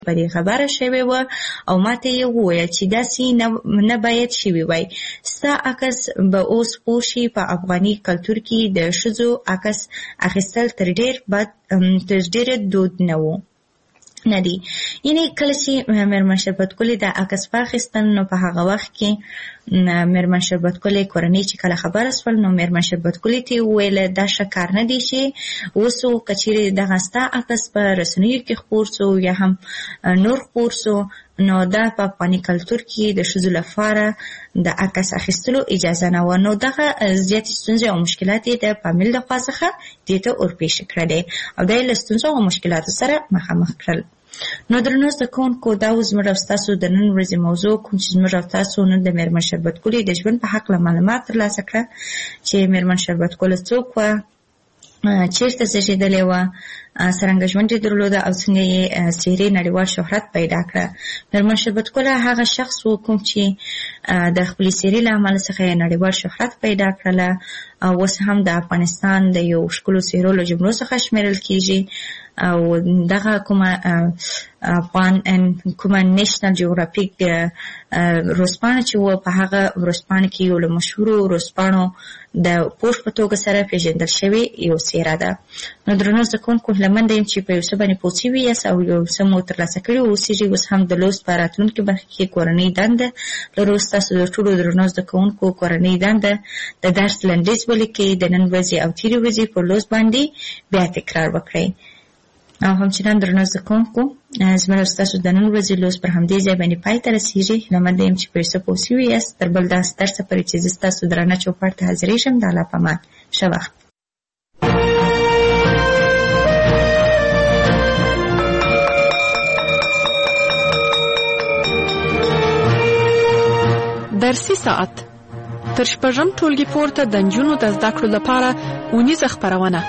پرې خبره شوې وه او ماته یې وویل چې داسې نه باید شوي وای. ستا عکس به اوس پوه شي په افغاني کلتور کې د ښځو عکس اخیستل تر ډېره دود نه دي. یعنې کله چې میرمن شربتګلې د عکس واخیستل نو په هغه وخت کې میرمن شربتګلې کورنۍ چې کله خبره سول نو میرمن شربتګلې ته وویل دا ښه کار نه دی چې اوس که چیرې دغه ستا عکس په رسنیو کې خپور سو یا هم نور خپور سو نو دا په افغاني کلتور کې د ښځو لپاره د عکس اخیستلو اجازه نه وه. نو دغه زیاتې ستونزې او مشکلات یې د فامیل د خوا څخه دې ته ورپېښې کړلې او دا یې له ستونزو او مشکلاتو سره مخامخ کړل. نو درنو زده کوونکو دا اوس زموږ او ستاسو د نن ورځې موضوع کوم چې زموږ او تاسو نن د میرمن شربتګلې د ژوند په هکله معلومات ترلاسه کړه چې میرمن شربتګله څوک وه، چیرته زیږېدلې وه، څرنګه ژوند یې درلوده او څنګه یې څېرې نړیوال شهرت پیدا کړه. میرمن شربتګله هغه شخص و کوم چې د خپلې څېرې له امله څخه یې نړیوال شهرت پیدا کړله او اوس هم د افغانستان د یو ښکلو څېرو له جملو څخه شمېرل کېږي او دغه کومه نیشنل جیوګرافیک ورځپاڼه چې وه په هغه ورځپاڼه کې یو له مشهورو ورځپاڼو د پوښ په توګه سره پیژندل شوې یو څېره ده. نو درنو زده کوونکو هیله منده یم چې په یو څه باندې پوه شوي یاست او یو څه مو ترلاسه کړي اوسېږي. اوس هم د لوست په راتلونکي برخه کې کورنۍ دنده لرو. ستاسو د ټولو درنو زده کوونکو کورنۍ دنده د درس لنډیز ولیکئ، د نن ورځې او تېرې ورځې په لوست باندې بیا تکرار وکړئ. او همچنان درنو زده کوونکو زموږ او ستاسو د نن ورځې لوست پر همدې ځای باندې پای ته رسېږي. هیله منده یم چې په یو څه پوه شوي یاست. تر بل داسې درسه پورې چې زه ستاسو درانه چوپړ ته حاضرېږم د الله په امان. ښه وخت. درسي ساعت تر شپږم ټولګي پورته د نجونو د زده کړو لپاره اونیزه خپرونه.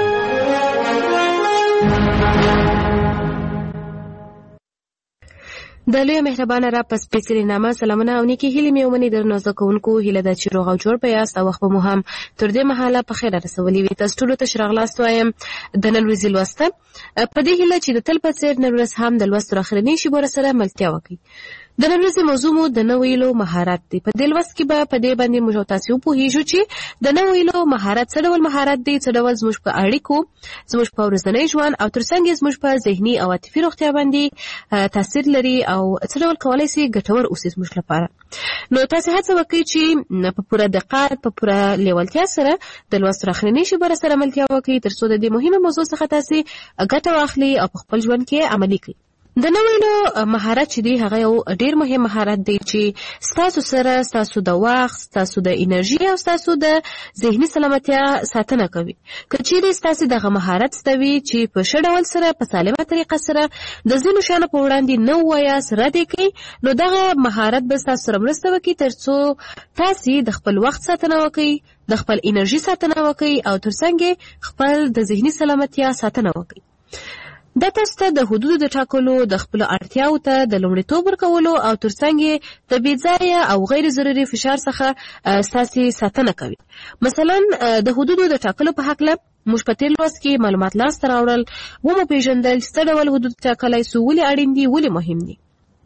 د لوی مهربانه را پس سپېڅلې نامه سلامونه او نیکې هیلې مې ومني. درنو زده کوونکو هیله ده چې روغ او جوړ به یاست او وخت به مو هم تر دې مهاله په خیر رسولي وي. تاسو ټولو ته ښه راغلاست وایم د نن ورځې لوسته په دې هیله چې د تل په څېر نن ورځ هم د لوستو اخرنۍ شیبو سره ملتیا وکړي. د نن ورځې موضوع مو د نه ویلو مهارت دی. په دې لوست کې به په دې باندې موږ تاسو وپوهیږو چې د نه ویلو مهارت څه ډول مهارت دی، څه ډول زموږ په اړیکو، زموږ په ورځني ژوند او ترڅنګ زموږ په ذهني او عاطفي روغتیا باندې تاثیر لري او څه ډول کولای شي ګټور اوسي زموږ لپاره. نو تاسو هڅه وکړئ چې په پوره دقت، په پوره لیوالتیا سره د لوست اخرنۍ شیبو سره ملتیا وکړئ ترڅو د دې مهمه موضوع څخه تاسو ګټه واخلئ او په خپل ژوند کې عملي کړئ. د نه ویلو مهارت چې دی هغه یو ډیر مهم مهارت دی چې ستاسو سره ستاسو د وخت، ستاسو د انرژي او ستاسو د ذهني سلامتیا ساتنه کوي. که چیرې ستاسو دغه مهارت ستوي چې په ښه ډول سره په سالمه طریقه سره د ځینو شیانو په وړاندې نه ووایاست، رد یې کړئ، نو دغه مهارت به ستاسو سره مرسته وکړي ترڅو تاسو د خپل وخت ساتنه وکړئ، د خپل انرژي ساتنه وکړئ او ترڅنګ خپل د ذهني سلامتیا ساتنه وکړئ. دا تاسو ته د حدودو د ټاکلو، د خپل اړتیاو ته د لومړیتوب ورکولو او ترڅنګ د بې ځایه او غیر ضروري فشار څخه ستاسو ساتنه کوي. مثلا د حدودو د ټاکلو په هکله موږ په تیر لوست کې معلومات لاسته راوړل، ومو پیژندل چې څه ډول حدود ټاکلی سو، ولې اړین دي، ولې مهم دي.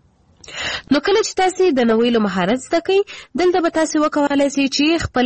نو کله چې تاسو د نه ویلو مهارت زده کړئ، دلته به تاسو وکولای شئ چې خپل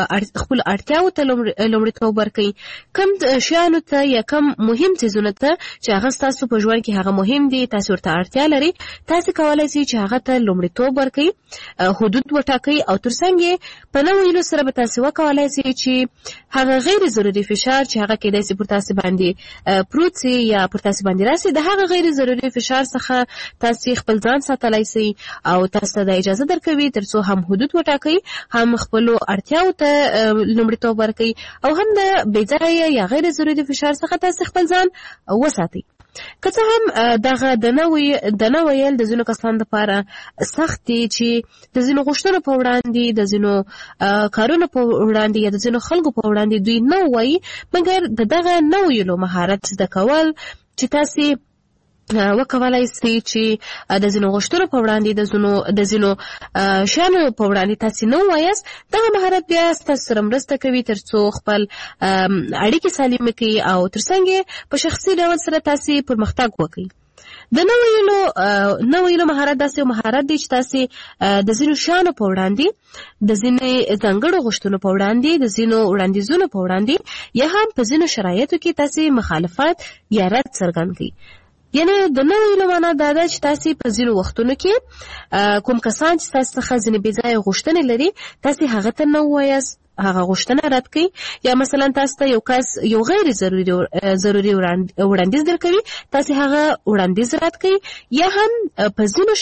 اړتیاو ته لومړیتوب ورکړئ. کم شیانو ته یا کم مهم څیزونو ته چې هغه ستاسو په ژوند کې هغه مهم دي، تاسو ورته اړتیا لرئ، تاسو کولای شئ چې هغه ته لومړیتوب ورکړئ، حدود وټاکئ او ترڅنګ په نه ویلو سره به تاسو وکولای شئ چې هغه غیر ضروري فشار چې هغه کېدای شي پر تاسو باندې پروت شي یا پر تاسو باندې راسي، د هغه غیر ضروري فشار څخه تاسو خپل ځان ساتلای شئ او تاسو ته اجازه درکوي ترڅو هم حدود وټاکئ، هم خپل اړتیاو ته لومړیتوب ورکئ او هم د بې ځایه یا غیر ضروري فشار څخه تاسو خپل ځان وساتئ. که څه هم دغه د نه ویل د ځینو کسانو لپاره سخت دي چې د ځینو غوښتنو په وړاندې، د ځینو کارونو په وړاندې یا د ځینو خلکو په وړاندې دوی نه وایي، مګر دغه نه ویلو مهارت زده کول چې تاسو وکولای شئ چې د ځینو غوښتنو په وړاندې، د ځینو شیانو په وړاندې تاسو نه وایاست، دغه مهارت بیا ستاسو سره مرسته کوي ترڅو خپل اړیکې سالمې کړئ او ترڅنګ په شخصي ډول سره تاسو پرمختګ وکړئ. د نه ویلو مهارت داسې یو مهارت دی چې تاسې د ځینو شیانو په وړاندې د ځینې ځانګړو غوښتنو په وړاندې د ځینو وړاندیزونو په وړاندې یا هم په ځینو شرایطو کې تاسې مخالفت یا رد څرګند کړئ. یعنی د نه ویلو معنا دا ده چې تاسې په ځینو وختونو کې کوم کسان چې تاسې څخه ځینې بې ځایه غوښتنې لري تاسې هغه ته نه ووایاست، هغه غوښتنه رد کړئ. یا مثلا تاسو ته یو کس یو غیر ضروري وړاندیز درکوي تاسې هغه وړاندیز رد کړئ. یا هم په ځینو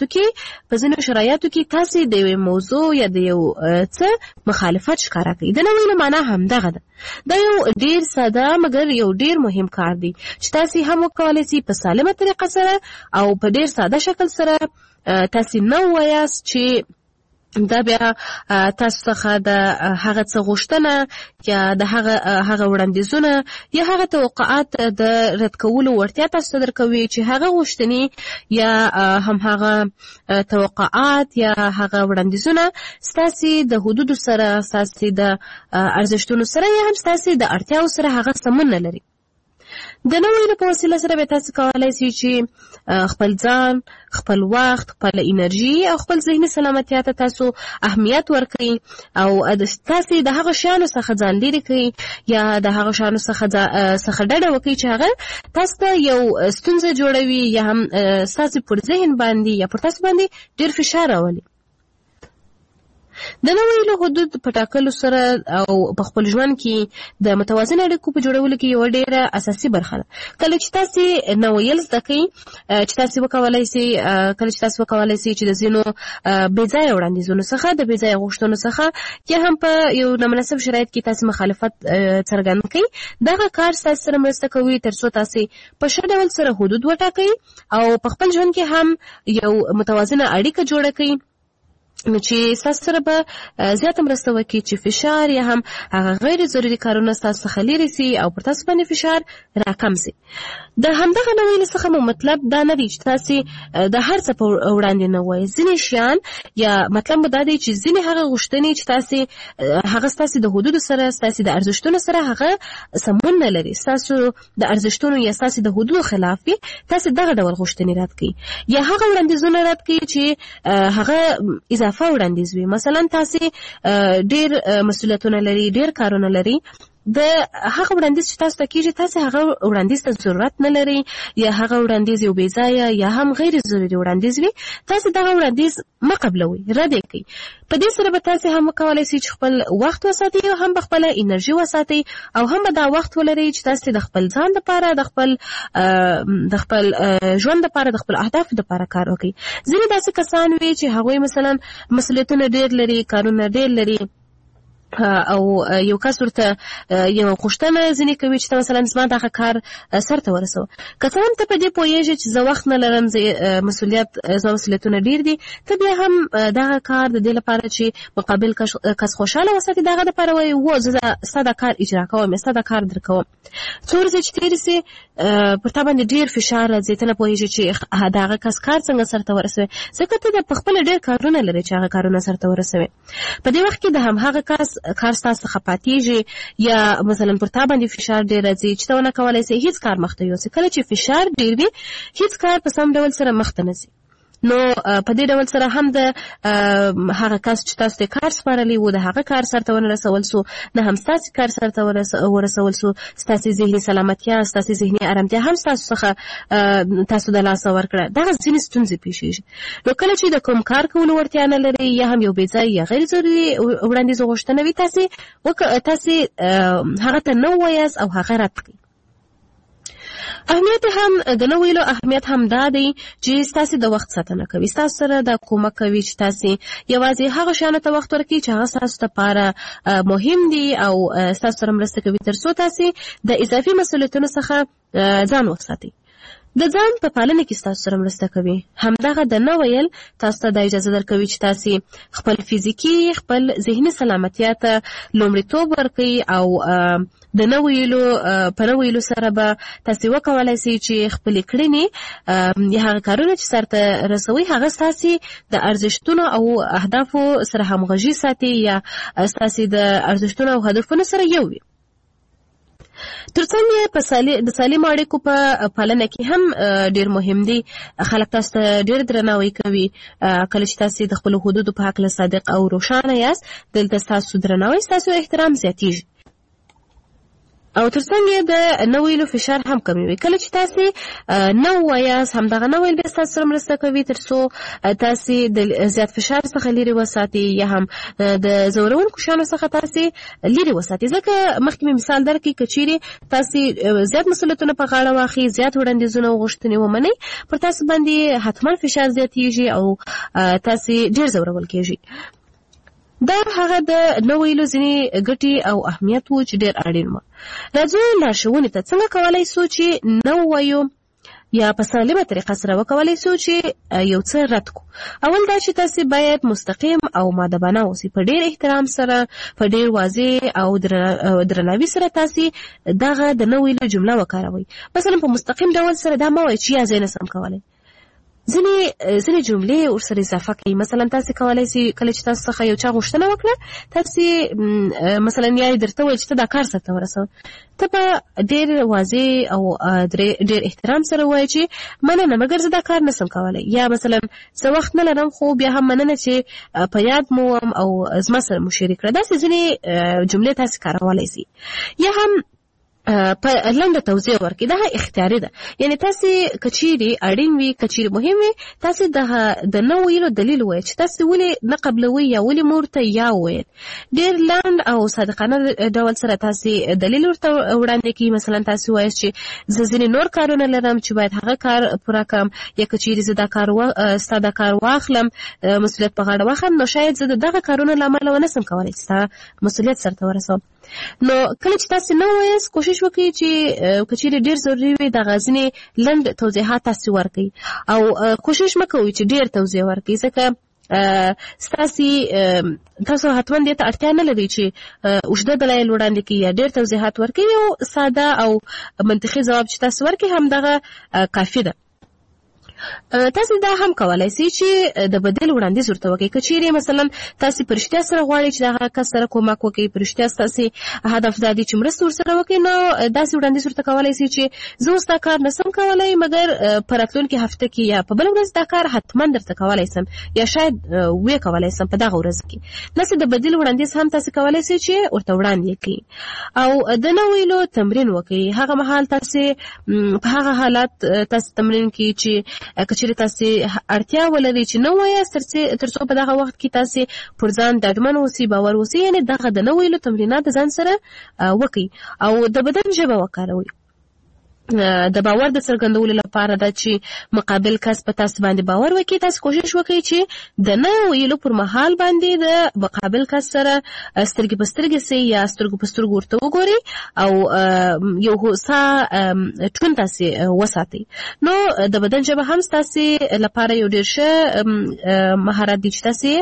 شرایطو کې تاسې د یوې موضوع یا د یو څه مخالفت ښکاره کړئ. د نه ویلو معنا همدغه ده. دا یو ډیر ساده مګر یو ډیر مهم کار دی چې تاسې هم وکولای شئ په سالمه طریقه سره او په ډیر ساده شکل سره تاسې نه ووایاست چې دا بیا تاسو څخه د هغه څه غوښتنه یا د هغه وړاندیزونه یا هغه توقعات د رد کولو وړتیا تاسو ته درکوي چې هغه غوښتنې یا هم هغه توقعات یا هغه وړاندیزونه ستاسې د حدودو سره، ستاسې د ارزښتونو سره یا هم ستاسې د اړتیاو سره هغه سمون نه لري. د نه ویلو په وسیله سره به تاسو کولای شئ چې خپل ځان، خپل وخت، خپل انرژي او خپل ذهني سلامتیا ته تاسو اهمیت ورکړئ او تاسو د هغه شیانو څخه ځان لرې کړئ یا د هغه شیانو څخه ډډه وکړئ چې هغه تاسو ته یو ستونزه جوړوي یا هم تاسو پر ذهن باندې یا پر تاسو باندې ډیر فشار راولي. د نه ویلو حدود په ټاکلو سره او په خپل ژوند کې د متوازن اړیکو په جوړولو کې یو ډیره اساسي برخه ده. کله چې تاسې نه ویل زده کړئ چې تاسې وکولای شئ چې د ځینو بې ځایه وړاندیزونو څخه، د بې ځایه غوښتنو څخه یا هم په یو نامناسب شرایط کې تاسې مخالفت څرګند کړئ، دغه کار ستاسې سره مرسته کوي تر څو تاسې په ښه ډول سره حدود وټاکئ او په خپل ژوند کې هم یو متوازنه اړیکه جوړه کړئ نو چې ستاسو سره به زیاته مرسته وکړي چې فشار یا هم هغه غیر ضروري کارونه ستاسو څخه لرې سي او پر تاسو باندې فشار راکم سي. د همدغه نه ویلو څخه مو مطلب دا نه دی چې تاسې د هر څه په وړاندې نه وایئ. ځینې شیان یا مطلب مو دا دی چې ځینې هغه غوښتنې چې هغه ستاسې د حدودو سره، ستاسې د ارزښتونو سره هغه سمون نه لري، ستاسو د ارزښتونو یا ستاسې د حدودو خلاف وي، تاسې دغه ډول غوښتنې رد کړئ یا هغه وړاندیزونه رد کړئ چې هغه اضافه وړاندیز وي. مثلا تاسې ډیر مسؤلیتونه لري، ډیر کارونه لري، د هغه وړاندیز چې تاسو ته کېږي تاسې هغه وړاندیز ته ضرورت نه لري یا هغه وړاندیز یو بې ځایه یا هم غیر ضروري وړاندیز وي، تاسې دغه وړاندیز مه قبلوئ، رد یې کړئ. په دې سره به تاسې هم وکولای شئ چې خپل وخت وساتئ او هم به خپله انرژي وساتئ او هم به دا وخت ولرئ چې تاسې د خپل ځان دپاره، د خپل ژوند دپاره، د خپل اهدافو دپاره کار وکړئ. ځینې داسې کسان وي چې هغوی مثلا مسؤلیتونه ډېر لري، کارونه ډېر لري او یو کس ورته یو غوښتنه ځینې کوي چې مثلا زما دغه کار سرته ورسوه. که څه هم ته په دې پوهېږې چې زه وخت نه لرم، زما مسؤلیتونه ډېر دي، ته بیا هم دغه کار د دې لپاره چې مقابل کس خوشحاله وساتي دغه دپاره وایي و زه ستا دا کار اجرا کوم یا ستا دا کار در کوم. څو ورځې چې تېرې سي پر تا باندې ډېر فشار راځي، ته نه پوهېږې چې دغه کس کار څنګه سرته ورسوي، ځکه ته په خپله ډېر کارونه لرې چې هغه کارونه سرته ورسوي. په دې وخت کې د همهغه کس کار ستاسو څخه پاتېږي یا مثلا پر تا باندې فشار ډېر راځي چې ته ونه کولی شې هېڅ کار مخته یوسې. کله چې فشار ډېر وي هېڅ کار په سم ډول سره مخته نه ځي. نو په دې ډول سره هم د هغه کس چې تاسو ته کار سپارلی و د هغه کار سرته ونه رسول سو، نه هم ستاسې کار سرته ورسول سو، ستاسې ذهني سلامتیا، ستاسې ذهني ارامتیا هم ستاسو څخه تاسو د لاسه ورکړه. دغه ځینې ستونزې پیښېږي. نو کله چې د کوم کار کولو وړتیا نه لرئ یا هم یو بې ځایه یا غیر ضروري وړاندیز غوښتنه وي، تاسې هغه ته نه ووایاست او هغه رد کړئ. اهمیت هم د نه ویلو اهمیت هم دا دی چې ستاسې د وخت ساتنه کوي، ستاسو سره دا کومک کوي چې تاسې یوازې هغه شیانو ته وخت ورکړئ چې هغه ستاسو لپاره مهم دي او ستاسو سره مرسته کوي تر څو تاسې د اضافي مسؤلیتونو څخه ځان وساتئ. د ځان په پالنه کې ستاسو سره مرسته کوي. همدغه د نه ویل تاسو ته د اجازه درکوي چې تاسې خپل فزیکي، خپل ذهني سلامتیا ته لومړیتوب ورکړئ او د نه ویلو په نه ویلو سره به تاسې وکولای شئ چې خپلې کړنې یا هغه کارونه چې سرته رسوئ هغه ستاسې د ارزښتونو او اهدافو سره همغږي ساتي یا ستاسې د ارزښتونو او هدفونو سره یو وي. ترڅنګ د سالم اړیکو په پالنه کې هم ډیر مهم دي. خلک تاسو ته ډیر درناوی کوي. کله چې تاسو د خپل حدودو په حق له صادق او روښانه یاست، دلته تاسو درناوی، تاسو احترام زیاتیږي. او ترڅنګ د نه ویلو فشار هم کموي. کله چې تاسو نه وایاست، همدغه نه ویل به تاسو سره مرسته کوي ترڅو تاسو د زیات فشار څخه لري وساتئ یا هم د زورونکو شانو څخه تاسو لري وساتئ. ځکه مخکې مې مثال درکړی، کچېرې تاسو زیات مسؤلیتونه په غاړه واخلئ، زیات وړاندیزونه او غوښتنې ومنئ، پر تاسو باندې حتما فشار زیاتیږي او تاسو ډیر زورول کېږي. دا هغه د نه ویلو ځینې ګټې او اهمیت و چې ډېر اړین و. راځو لارښوونې ته. څنګه کولی سو چې نه ووایو یا په سالمه طریقه سره وکولی سو چې یو څه رد کو؟ اول دا چې تاسو باید مستقیم او مؤدبانه اوسئ، په ډېر احترام سره، په ډېر واضح او درناوي سره تاسو دغه د نه ویلو جمله وکاروئ. مثلا په مستقیم ډول سره دا مه وایئ چې یا زه نه سم کولی. ځینې جملې ورسره اضافه کوي. مثلا تاسو کولی شئ کله چې تاسو څخه یو چا غوښتنه وکړه، تاسو مثلا یا درته وویل چې ته دا کار سرته ورسوه، ته به ډېر واضح او ډېر احترام سره ووایې چې مننه، مګر زه دا کار نسم کولی، یا مثلا زه وخت نه لرم خو بیا هم مننه چې په یاد مو وم او زما سره مو شریک کړه. داسې ځینې جملې تاسو کارولی شئ. یا هم په لنډه توضیح ورکړي. دا اختیاري ده، یعنی تاسو کچېرې اړین وي، کچېرې مهم وي، تاسو د نه ویلو دلیل وایئ چې تاسو ولې نه قبلوئ یا ولې مور ته یا وویل. ډېر لنډ او صادقانه ډول سره تاسو دلیل ورته وړاندې کړئ. مثلا تاسو وایئ چې زه ځینې نور کارونه لرم چې باید هغه کار پوره کړم، یا کچېرې زه ستا دا کار واخلم، مسؤلیت په غاړه واخلم، نو شاید زه د دغه کارونو له امله ونسم کولی چې ستا مسؤلیت سرته ورسوم. نو کله چې تاسو نه وایاست، کوشش وکړئ چې کچېرې ډېر ضروري وي دغه ځینې لنډ توضیحات تاسو ورکړئ، او کوشش مه کوئ چې ډېر توضیح ورکړئ، ځکه تاسو حتما دې ته اړتیا نه لري چې اوږده دلایل وړاندې کړئ یا ډېر توضیحات ورکړئ. یو ساده او منطقي ځواب چې تاسو ورکړئ همدغه کافي ده. تاسو دا هم کولای شئ چې د بدیل وړاندیز ورته وکړئ. که چیرې مثلا تاسو په رښتیا سره غواړئ چې دغه کس سره کومک وکړئ، په رښتیا ستاسو هدف دا دی چې مرسته ورسره وکړئ، نو داسې وړاندیز ورته کولای شئ چې زه اوس دا کار نسم کولی، مګر په راتلونکي هفته کې یا په بله ورځ دا کار حتما درته کولی سم، یا شاید ویې کولی سم په دغه ورځ کې. داسې د بدیل وړاندیز هم تاسو کولی شئ چې ورته وړاندې کړئ. او د نه ویلو تمرین وکړئ. هغه مهال تاسو په هغه حالت تاسو تمرین کړئ چې کچېرې تاسو اړتیا ولرئ چې نه وایاست، ترڅو په دغه وخت کې تاسو پر ځان ډاډمن اوسئ، باور اوسئ. یعنې دغه د نه ویلو تمرینات ځان سره وکړئ او د بدن ژبه وکاروئ. د باور د څرګندولو لپاره دا چې مقابل کس په تاسو باندې باور وکړي، تاسو کوشش وکړئ چې د نه ویلو پر مهال باندې د مقابل کس سره سترګې په سترګې سئ یا سترګو په سترګو ورته وګورئ او یو هوسا ټون تاسو وساتئ. نو د بدن ژبه هم تاسو لپاره یو ډېر ښه مهارت دی چې تاسو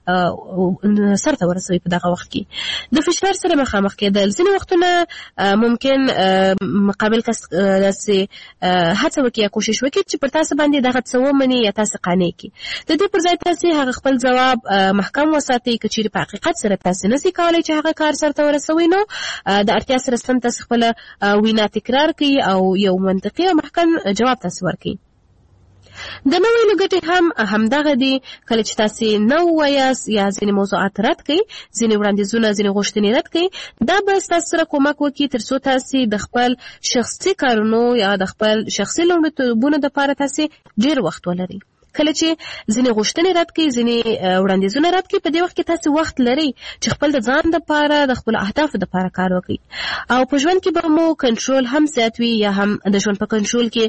سرته ورسوئ په دغه وخت کې. د فشار سره مخامخ کېدل. ځینې وختونه ممکن مقابل کس داسې هڅه وکړي یا کوشش وکړي چې پر تاسو باندې دغه څه ومني یا تاسو قانع کړي. د دې پر ځای تاسو هغه خپل ځواب محکم وساتئ. که چیرې په حقیقت سره تاسو نشئ کولی چې هغه کار سرته ورسوئ، نو د اړتیا سره سم تاسو خپله وینا تکرار کړئ او یو منطقي او محکم جواب تاسو ورکړئ. د نه ویلو ګټې هم همدغه دي. کله چې تاسو نه ووایاست یا ځینې موضوعات رد کړئ، ځینې وړاندیزونه، ځینې غوښتنې رد کړئ، دا به ستاسو سره کومک وکړي ترڅو تاسو د خپل شخصي کارونو یا د خپل شخصي لومړیتوبونو دپاره تاسو ډېر وخت ولرئ. کله چې ځینې غوښتنې رد کړئ، ځینې وړاندیزونه رد کړئ، په دې وخت کې تاسو وخت لرئ چې خپل د ځان دپاره، د خپلو اهدافو دپاره کار وکړئ. او په ژوند کې به مو کنټرول هم زیات وي، یا هم د ژوند په کنټرول کې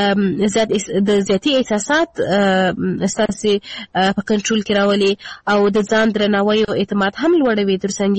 د زیاتي احساسات ستاسو په کنټرول کې راولي، او د ځان درناوی او اعتماد هم لوړوي. ترڅنګ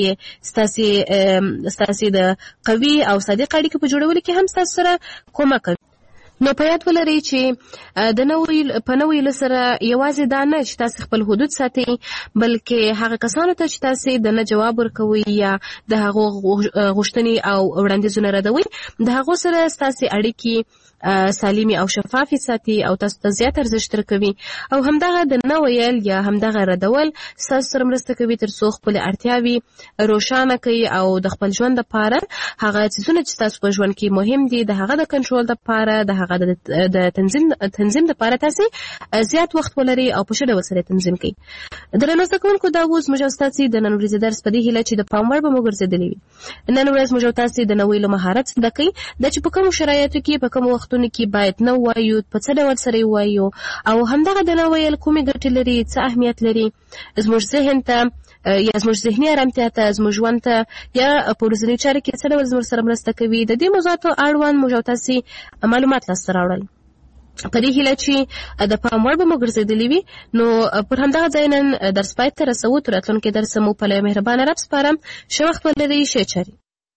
ستاسو د قوي او صادق اړیکې په جوړولو کې هم ستاسو سره کومک کوي. نو په یاد ولرئ چې د نویو سره یوازې دا نه چې تاسو خپل حدود ساتئ، بلکې هغه کسانو ته چې تاسو د نه جواب ورکوي یا د هغو غوښتنې او وړاندیزونه ردوي، د هغو سره تاسو اړیکې سالمي او شفافي ساتي او تاسو ته زیات ارزښت ورکوي، او همدغه د نه ویل یا همدغه ردول تاسو سره مرسته کوي ترڅو خپل اړتیاوې روښانه کوي او د خپل ژوند لپاره هغه څیزونه چې تاسو په ژوند کې مهم دي د هغه د کنټرول لپاره د هغه د تنظیم لپاره تاسو زیات وخت ولري او په ښه ډول سره تنظیم کړئ. درنو زده کوونکو، دا اوس موږ تاسو د نن ورځې درس په دې هیله چې د پام وړ به مو ګرځېدلی وي. نن ورځ موږ تاسو د نویلو مهارت زده کوي د چې په کوم شرایطو کې په کوم وختونو کې باید نه وایو، په څه ډول سره وایو، او همدغه د نه ویل کومې ګټې لري، څه اهمیت لري زموږ ذهن ته یا زموږ ذهني ارامتیا ته، زموږ ژوند ته یا په ورځني چارو کې څه ډول زموږ سره مرسته کوي. د دې موضوعاتو اړوند موږ تاسو معلومات لاسته راوړل په دې هیله چې د پام وړ به مو ګرځېدلی وي. نو پر همدغه ځای نن درس پای ته رسوو. تر راتلونکي درس مو په مهربانه رب سپارم. ښه وخت ولرئ، ښې چارې.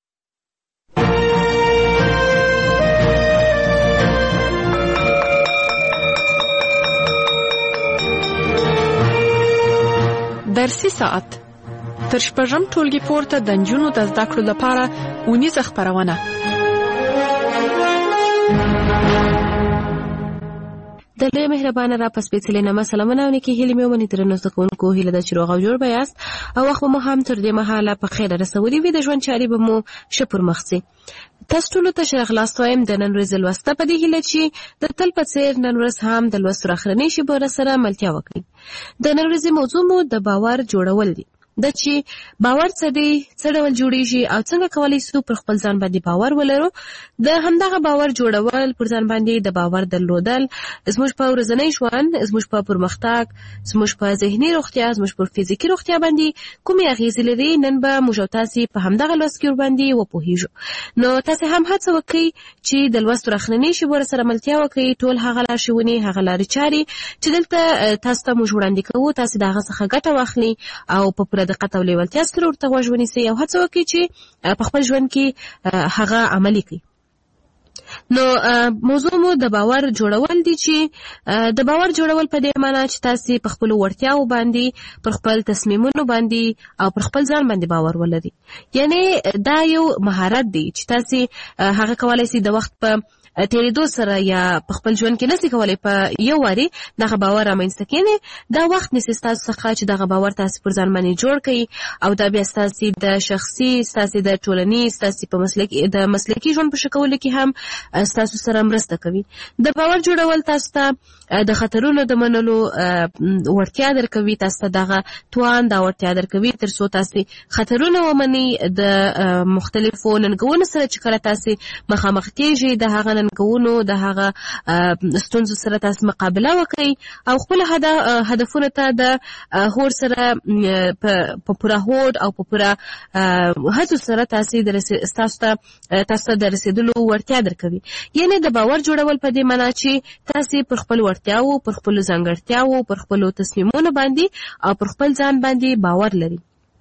درسي ساعت تر شپږم ټولګي پورته د نجونو د زده کړو لپاره اونیزه خپرونه. د لوی مهربانه را په سپېڅلې نامه سلامونه او نیکې هیلې مې ومني. درنو زده کوونکو، هیله ده چې روغ او جوړ به یاست او وخت به مو هم تر دې مهاله په خیره رسولي وي. د ژوند چارې به مو ښه پر مخ ځي. تاسو ټولو ته ښه راغلاست وایم د نن ورځې لوسته په دې هیله چې د تل په څېر نن ورځ هم د لوستو راخرنۍ شیبو سره ملتیا وکړئ. د نن ورځې موضوع مو د باور جوړول دي. د چې باور څه دی، څه ډول جوړیږي او څنګه کولی شو پر خپل ځان باندې باور ولرو. د همدغه باور جوړول، پر ځان باندې د باور درلودل زموږ په ورځنی ژوند، زموږ په پرمختګ، زموږ په ذهني روغتیا، زموږ په فزیکي روغتیا باندې کومې اغیزې لري، نن به موږ تاسو په همدغه لوست کې باندې وپوهیږو. نو تاسو هم هڅه وکړئ چې د لوست راخننۍ شیبو سره ملتیا وکړئ. ټول هغه لارښوونې، هغه لارې چارې چې دلته تاسو ته موږ وړاندې کوو، تاسو د هغه څخه ګټه واخلئ او په دقت او لیوالتیا سره ورته غوږ ونیسئ او هڅه وکړئ چې په خپل ژوند کې هغه عملي کړئ. نو موضوع مو د باور جوړول دي چې د باور جوړول په دې معنی چې تاسو په خپل وړتیاو باندې، پر خپل تصمیمونو باندې او پر خپل ځان باندې باور ولرئ. یعنی دا یو مهارت دی چې تاسو هغه کولای شئ د وخت په تیریدو سره یا په خپل ژوند کې نسی کولای په یو واري دغه باور رامنځته کړئ. دا وخت نسی تاسو څخه چې دغه باور تاسو پر ځان باندې جوړ کړئ او دا بیا تاسو د شخصي، تاسو د ټولنیز، تاسو په مسلکي ژوند په شکل کې هم تاسو سره مرسته کوي. د باور جوړول تاسو ته د خطرونو د منلو وړتیا درکوي، تاسو ته دغه توان دا وړتیا درکوي ترڅو تاسو خطرونه ومنئ. د مختلفو ننګونو سره چې کله تاسو مخامخ کیږئ، د هغه ننګونو، د هغه ستونزو سره تاسو مقابله وکړئ او خپل هدفونو ته د هوډ سره په پوره هوډ او په پوره هڅو سره تاسو ته د رسیدلو وړتیا درکوي. یعنی د باور جوړول په دې معنی چې تاسو پر خپل وړتیاو، پر خپل ځانګړتیاو، پر خپل تصمیمونو باندې او پر خپل ځان باندې باور لري.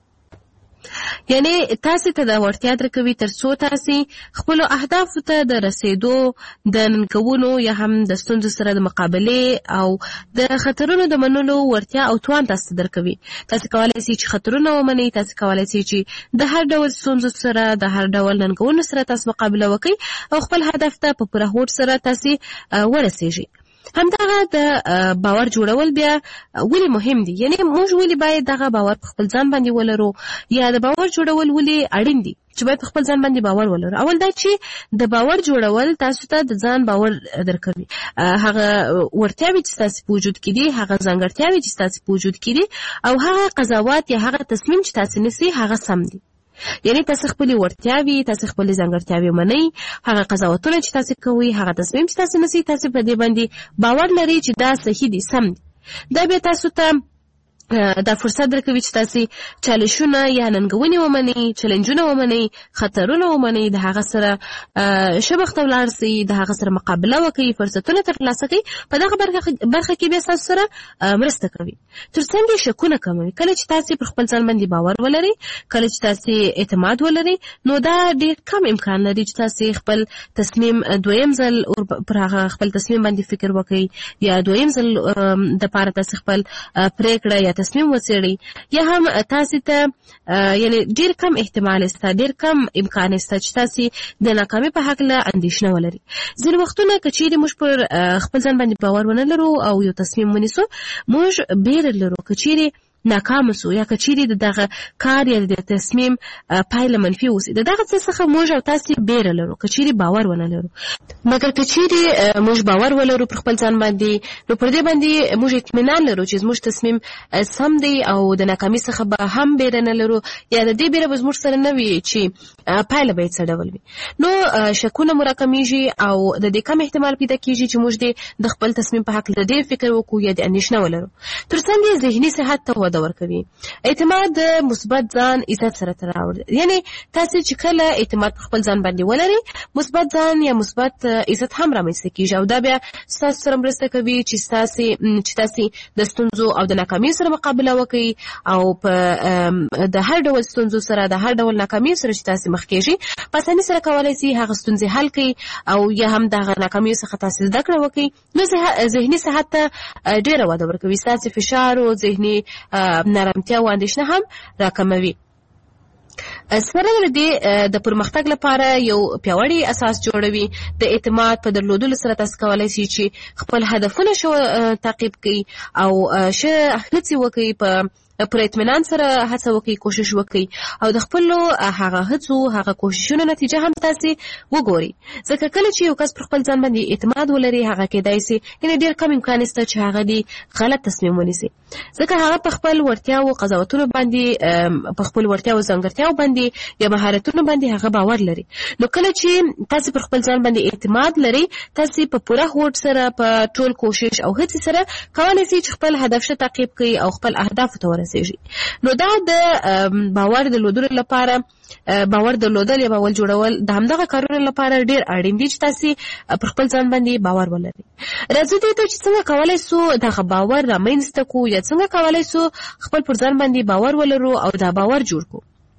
یعنی تاسو ته د وړتیا درکوي ترڅو تاسو خپل اهداف ته د رسیدو، د ننګونو یا هم د ستونزو سره د مقابله او د خطرونو د منلو وړتیا او توان تاسو درکوي. تاسو کولای شئ چې خطرونه ومنئ، تاسو کولای شئ چې د هر ډول ستونزو سره، د هر ډول ننګونو سره تاسو مقابله وکړئ او خپل هدف ته په پوره هوډ سره تاسو ورسیږئ. همدغه د باور جوړول بیا ولې مهم دي؟ یعنی موږ ولې باید دغه باور په خپل ځان باندې ولرو، یا د باور جوړول ولې اړین دي چې باید په خپل ځان باندې باور ولرو؟ اول دا چې د باور جوړول تاسو ته د ځان باور درکوي. هغه وړتیاوې چې تاسو په وجود کې دي، هغه ځانګړتیاوې چې تاسو په وجود کې دي او هغه قضاوت یا هغه تصمیم چې تاسو نیسئ هغه سم دي. یعنی تاسو خپل وړتیاوې، تاسو خپل ځانګړتیاوې منئ، هغه قضاوتونه چې تاسو کوئ، هغه تصمیم چې تاسو نیسئ، تاسو په دې باندې باور لرئ چې دا صحیح دي، سم دي. دا بیا تاسو ته دا فرصت درکوي چې تاسې چالشونه یا ننګونې ومنئ، چلنجونه ومنئ، خطرونه ومنئ، د هغه سره ښه مخته ولاړ سئ، د هغه سره مقابله وکړئ، فرصتونه ترلاسه کړئ. په دغه برخه کې بیا ستاسو سره مرسته کوي. ترڅنګ یې شکونه کموي. کله چې تاسې پر خپل ځان باندې باور ولرئ، کله چې تاسې اعتماد ولرئ، نو دا ډېر کم امکان لري چې تاسې خپل تصمیم دویم ځل پر هغه خپل تصمیم باندې فکر وکړئ، یا دویم ځل دپاره تاسې خپل پرېکړه یا تصمیم وڅېړئ، یا هم تاسې ته یعنې ډېر کم احتمال شته، ډېر کم امکان شته چې تاسې د ناکامۍ په هکله اندېښنه ولرئ. ځینې وختونه که چیرې موږ پر خپل ځان باندې باور ونه لرو او یو تصمیم ونیسو، موږ بیره لرو که چیرې ناکام سو، یا که چیرې د دغه کار یا د تصمیم پایله منفي اوسي، د دغه څه څخه موږ او تاسې بیره لرو که چیرې باور ونه لرو. مګر که چیرې موږ باور ولرو پر خپل ځان باندې، نو پر دې باندې موږ اطمینان لرو چې زموږ تصمیم سم دی او د ناکامۍ څخه به هم بیره نه لرو، یا د دې بیره به زموږ سره نه وي چې پایله به یې څه ډول وي. نو شکونه مو راکمیږي او د دې کم احتمال پیدا کېږي چې موږ د خپل تصمیم په هکله ډېر فکر وکړو یا د اندېښنه ولرو. تر څنګ یې ذهني صحت ته وده ورکوي. اعتماد د مثبت ځان عزت سره تړاو لري. یعنې تاسې چې کله اعتماد په خپل ځان باندې ولرئ، مثبت ځان یا مثبت عزت هم رامنځته کېږي، او دا بیا ستاسو سره مرسته کوي چې تاسې د ستونزو او د ناکامیو سره مقابله وکړئ، او په د هر ډول ستونزو سره، د هر ډول ناکامیو سره چې تاسې مخ کېږئ، په اسانۍ سره کولی شئ هغه ستونزې حل کړئ، او یا هم د هغه ناکامیو څخه تاسې زده کړه وکړئ. نو ذهني صحت ته ډېره وده ورکوي. ستاسې فشار او ذهني نارامتیا او اندېښنه هم راکموي. سره د دې د پرمختګ لپاره یو پیاوړی اساس جوړوي. د اعتماد په درلودلو سره تاسو کولی شئ چې خپل هدفونه تعقیب کړئ او ښه هڅې وکړئ، پر اطمینان سره هڅه وکړئ، کوشش وکړئ، او د خپلو هغه هڅو هغه کوششونو نتیجه هم تاسې وګورئ. ځکه کله چې یو کس پر خپل ځان باندې اعتماد ولري، هغه کېدای شي یعنې ډېر کم امکان شته چې هغه دې غلط تصمیم ونیسي، ځکه هغه په خپل وړتیاو قضاوتونو باندې، په خپل وړتیاو ځانګړتیاو باندې یا مهارتونو باندې هغه باور لري. نو کله چې تاسې پر خپل ځان باندې اعتماد لرئ، تاسې په پوره هوډ سره، په ټول کوشش او هڅې سره کولی شئ چې خپل هدف ښه تعقیب کړئ او خپل اهدافو ته ورسېږئ. نو دا د باور درلودلو لپاره، باور درلودل یا باور جوړول د همدغه کارونو لپاره ډېر اړین دي چې تاسې پر خپل ځان باندې باور ولرئ. راځو دې ته چې څنګه کولی شو دغه باور رامنځته کړو، یا څنګه کولی شو خپل پر ځان باندې باور ولرو او دا باور جوړ کړو.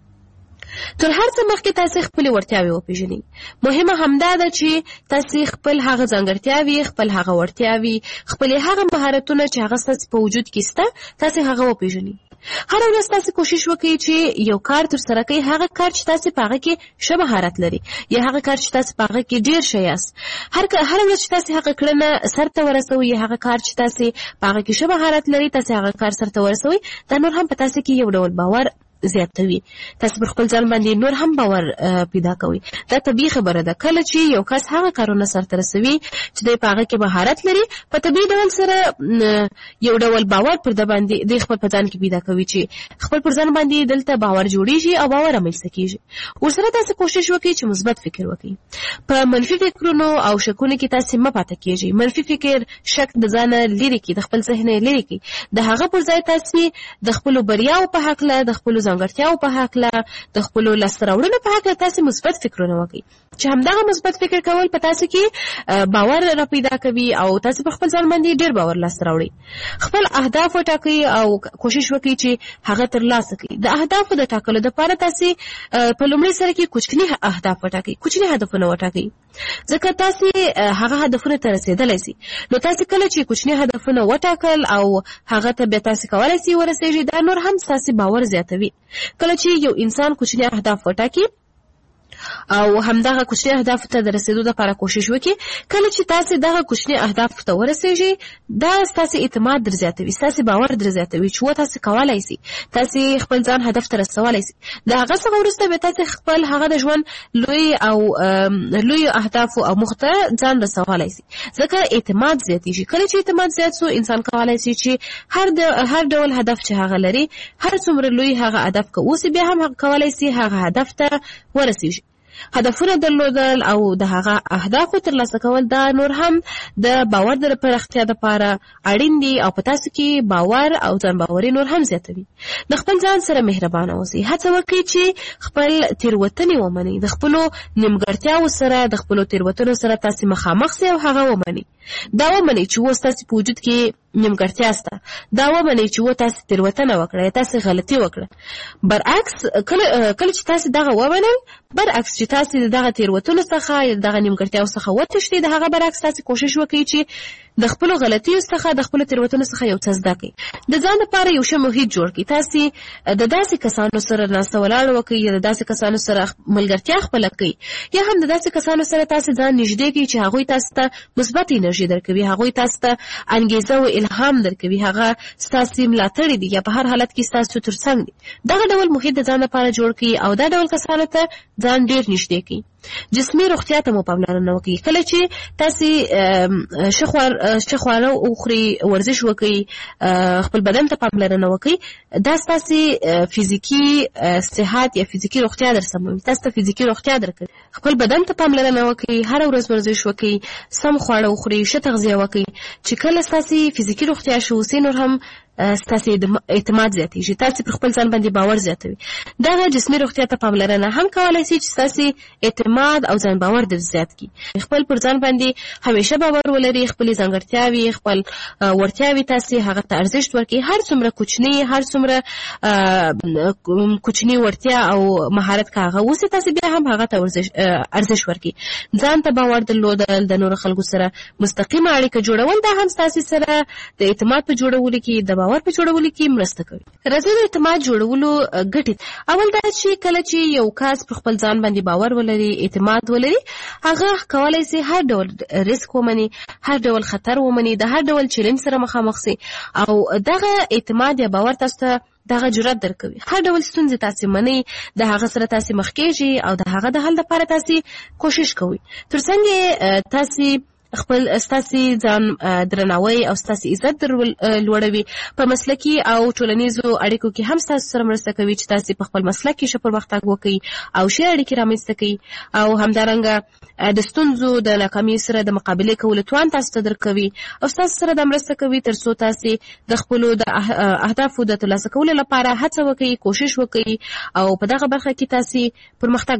تر هر څه مخکې تاسې خپلې وړتیاوې وپېژنئ. مهمه همدا ده چې تاسې خپل هغه ځانګړتیاوې، خپل هغه وړتیاوې، خپلې هغه مهارتونه چې هغه ستاسې په وجود کې شته، تاسې هغه وپېژنئ. هره ورځ تاسې کوشش وکړئ چې یو کار ترسره کړئ، هغه کار چې تاسې په هغه کې ښه مهارت لري، یا هغه کار چې تاسې په هغه کې ډېر ښه یاست. هره ورځ چې تاسې هغه کړنه سرته ورسوئ، یا هغه کار چې تاسې په هغه کې ښه مهارت لري، تاسې هغه کار سرته ورسوئ، دا نور هم په تاسې کې یو ډول باور زیاتوي. تاسو پر خپل ځان باندې نور هم باور پیدا کوئ. دا طبیعي خبره ده. کله چې یو کس هغه کارونه سرته رسوي چې دی په هغه کې مهارت لري، په طبیعي ډول سره یو ډول باور پر ده باندې دی خپل په ځان کې پیدا کوي، چې خپل پر ځان باندې دلته باور جوړېږي او باور رامنځته کېږي. ورسره تاسو کوشش وکړئ چې مثبت فکر وکړئ. په منفي فکرونو او شکونو کې تاسو مه پاتې کېږئ. منفي فکر شک د ځانه لرې کړئ، د خپل ذهن یې لرې کړئ. د هغه پر ځای تاسو د خپلو بریاو په هکله، د خپلو ځانګړتیاو په هکله، د خپلو لاسته راوړنو په هکله تاسو مثبت فکرونه وکړئ، چې همدغه مثبت فکر کول په تاسو کې باور را پیدا کوي او تاسو په خپل ځان باندې ډېر باور لاسته راوړئ. خپل اهداف وټاکئ او کوشش وکړئ چې هغه ترلاسه کړئ. د اهدافو د ټاکلو لپاره تاسو په لومړي سره کې کوچني اهداف وټاکئ، کوچني هدفونه وټاکئ، ځکه تاسو هغه هدفونه ته رسېدلی شئ. نو تاسو کله چې کوچني هدفونه وټاکل او هغه ته بیا تاسو کولی شئ ورسېږئ، دا نور هم ستاسو باور زیاتوي. کله چې یو انسان کوچني اهداف وټاکي او همدغه کوچني اهداف ته د رسیدو لپاره کوشش وکړي، کله چې تاسو دغه کوچني اهداف ته ورسېږئ، دا ستاسو اعتماد در زیاتوي، ستاسو باور در زیاتوي چې تاسو کولی شئ، تاسو خپل ځان هدف ته رسولی شئ. د هغه څخه وروسته بیا تاسو خپل هغه د ژوند لوی اهدافو او موخو ته ځان رسولی شئ، ځکه اعتماد زیاتېږي. کله چې اعتماد زیات شو، انسان کولی شي چې هر ډول هدف چې هغه لري، هر څومره لوی هغه هدف که اوسي، بیا هم هغه کولی شي هغه هدف ته ورسېږي. هدفونه درلودل او د هغه اهدافو ترلاسه کول دا نور هم د باور د پراختیا لپاره اړین دي او په تاسو کې باور او ځان باوري نور هم زیاتوي. د خپل ځان سره مهربانه اوسئ. هڅه وکړئ چې خپل تېروتنې ومنئ. د خپلو نیمګړتیاوو سره د خپلو تېروتنو سره تاسو مخامخ سئ او هغه ومنئ. دا ومنئ چې اوس تاسو په وجود کې نیمګړتیا شته. دا ومنئ چې تاسو تېروتنه وکړه، تاسو غلطي وکړه. برعکس کله چې تاسو دغه ومنئ، برعکس چې تاسو دغه تېروتنو څخه یا دغه نیمګړتیاو څخه وتښتئ، د هغه برعکس تاسو کوشش وکړئ چې د خپل غلطیو څخه د خپل تېروتنو څخه یو څه زده کړئ. د ځان لپاره یو ښه محیط جوړ کړئ. تاسو د داسې کسانو سره ناسته ولاړه وکړئ یا د داسې کسانو سره ملګرتیا خپله کړئ یا هم د داسې کسانو سره تاسو ځان نږدې کړئ چې هغوی تاسو ته مثبت انرژي درکوي، هغوی تاسو ته انګیزه او الهام درکوي، هغه ستاسو ملاتړي دي یا په هر حالت کې ستاسو ترڅنګ دي. دغه ډول محیط د ځان لپاره جوړ کړئ او دا ډول کسانو ته ځان ډېر نږدې کړئ. جسمي روغتیا ته مو پاملرنه وکړئ. کله چې تاسو ښه خواړه وخورئ، ورزش وکړئ، خپل بدن ته پاملرنه وکړئ، دا ستاسو فزیکي صحت یا فزیکي روغتیا درسموي، تاسو ته فزیکي روغتیا درکوي. خپل بدن ته پاملرنه وکړئ، هره ورځ ورزش وکړئ، سم خواړه وخورئ، ښه تغذیه وکړئ چې کله ستاسو فزیکي روغتیا ښه وسي نور هم ستاسو اعتماد زیاتېږي، تاسو پر خپل ځان باندې باور زیاتوي. دغه جسمي روغتیا ته پاملرنه هم کولی شي چې ستاسو اعتماد او ځان باور در زیات کړي. خپل پر ځان باندې همیشه باور ولرئ، خپل ځانګړتیاوې، خپل وړتیاوې تاسو هغه ته ارزښت ورکړئ. هر څومره کوچنی وړتیا او مهارت که هغه اوسي، تاسو بیا هم هغه ته ارزښت ورکړئ. ځان ته باور درلودل، د نورو خلکو سره مستقیمه اړیکه جوړول، دا هم ستاسو سره د اعتماد په جوړولو کې، د باور په جوړولو کې مرسته کوي. راځئ د اعتماد جوړولو ګټې. اول دا چې کله چې یو کس پر خپل ځان باندې باور ولري، اعتماد ولري، هغه کولی شي هر ډول ریسک ومني، هر ډول خطر ومني، د هر ډول چیلنج سره مخامخ شي او دغه اعتماد یا باور تاسو ته دغه جرأت درکوي. هر ډول ستونزې تاسو منئ، د هغه سره تاسو مخ کېږئ او د هغه د حل لپاره تاسو کوشش کوئ. ترڅنګ تاسو خپل ستاسو ځان درناوی او ستاسو عزت لوړوي. په مسلکي او ټولنیزو اړیکو کې هم ستاسو سره مرسته کوي چې تاسو په خپل مسلک کې ښه پرمختګ وکړئ او ښې اړیکې رامنځته کړئ او همدارنګه د ستونزو د ناکامۍ سره د مقابلې کولو توان تاسو ته درکوي او ستاسو سره د مرسته کوي ترڅو تاسو د خپلو د اهدافو د ترلاسه کولو لپاره هڅه وکړئ، کوشش وکړئ او په دغه برخه کې تاسو پرمختګ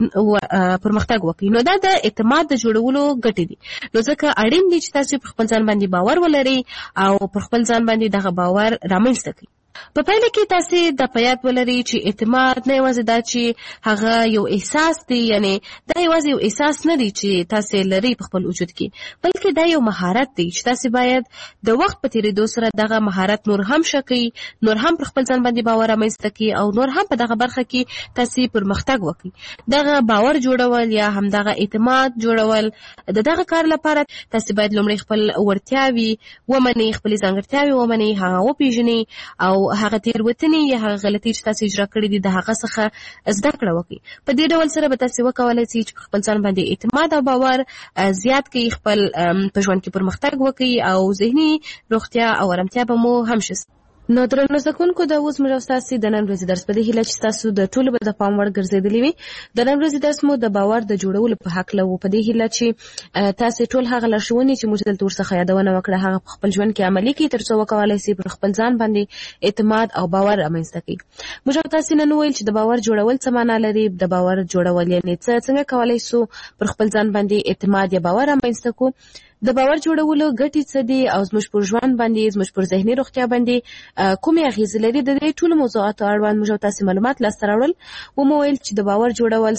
وکړئ. نو دا د اعتماد د جوړولو ګټې دي. ځکه اړین دي چې تاسو په خپل ځان باندې باور ولرئ او پر خپل ځان باندې دغه باور رامنځته کړئ. په پایله کې تاسو د پیات ولرئ چې اعتماد نه یوازې دا چې هغه یو احساس دی، یعنی دا یوازې یو احساس نه دی چې تاسو لرئ په خپل وجود کې، بلکې دا یو مهارت دی چې تاسو باید د وخت په تیریدو سره دغه مهارت نور هم ښه کړئ، نور هم پر خپل ځان باندې باور رامنځته کړئ او نور هم په دغه برخه کې تاسو پرمختګ وکړئ. دغه باور جوړول یا هم دغه اعتماد جوړول د دغه کار لپاره تاسو باید لومړی خپل وړتیاوې ومنئ، خپل ځانګړتیاوې ومنئ، هغه وپېژنئ او هغه تېروتنې یا هغه غلطۍ چې تاسو اجرا کړې دي د هغه څخه زده کړه وکړئ. په دې ډول سره به تاسو وکولای شئ چې خپل ځان باندې اعتماد او باور زیات کړئ، خپل په ژوند کې پرمختګ وکړئ او ذهني روغتیا او ارامتیا به مو هم ښه. نو درنو زده کوونکو، دا اوس موږ ستاسو د نن ورځې درس په دې هیله چې تاسو د ټولو به د پام وړ ګرځېدلی وي. د نن ورځې درس مو د باور د جوړولو په هکله و. په دې هیله چې تاسو ټول هغه لارښوونې چې موږ دلته ورڅخه یادونه وکړه هغه په خپل ژوند کې عملي کړئ ترڅو وکولای شئ پر خپل ځان باندې اعتماد او باور رامنځته کړئ. موږ تاسو نن وویل چې د باور جوړول څه معنا لري، د باور جوړول یعنې څنګه کولی شو پر خپل ځان باندې اعتماد یا باور رامنځته کړو، د باور جوړولو ګټې څه دي او زموږ پر ژوند باندې، زموږ پر ذهني روغتیا باندې کومې اغېزې لري. د دې ټولو موضوعاتو اړوند موږ تاسو معلومات لاسته راوړل. ومویل چې د باور جوړول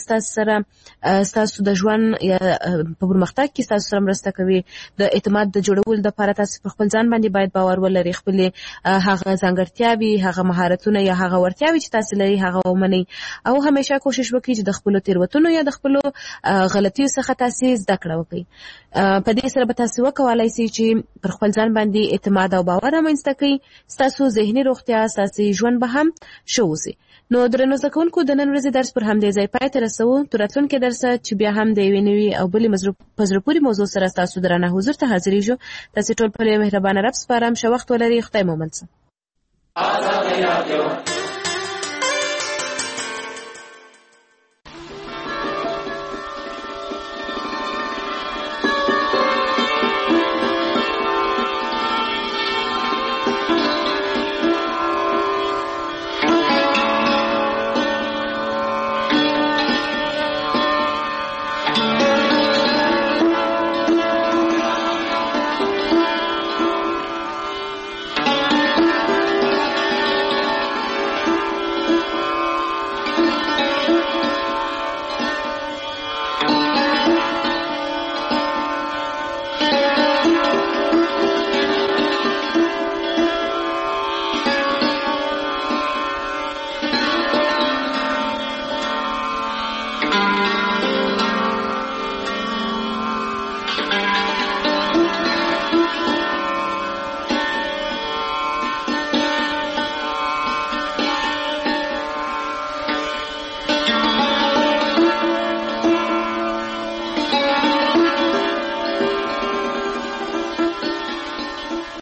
ستاسو د ژوند په پرمختګ کې ستاسو سره مرسته کوي. د اعتماد د جوړولو لپاره تاسو په خپل ځان باندې باید باور ولرئ، خپل هغه ځانګړتیاوې، هغه مهارتونه یا هغه وړتیاوې چې تاسو لرئ هغه ومنئ او همیشه کوشش وکړئ چې د خپلو تېروتنو یا د خپلو غلطیو څخه تاسو زده کړه وکړئ. په دې سره تاسو وکولای شئ چې پر خپل ځان باندې اعتماد او باور رامنځته کړئ، ستاسو ذهني روغتیا، ستاسو ژوند به هم ښه وشي. نو درنو زده کوونکو، د نن ورځې درس پر همدې ځای پای ته رسوو. تر راتلونکي درسه چې بیا هم د یوې نوې او بلې په زړه پورې موضوع سره ستاسو درانه حضور ته حاضرېږو. تاسو ټول په مهربانه رب سپارم. ښه وخت ولرئ. خدای مو مل شه.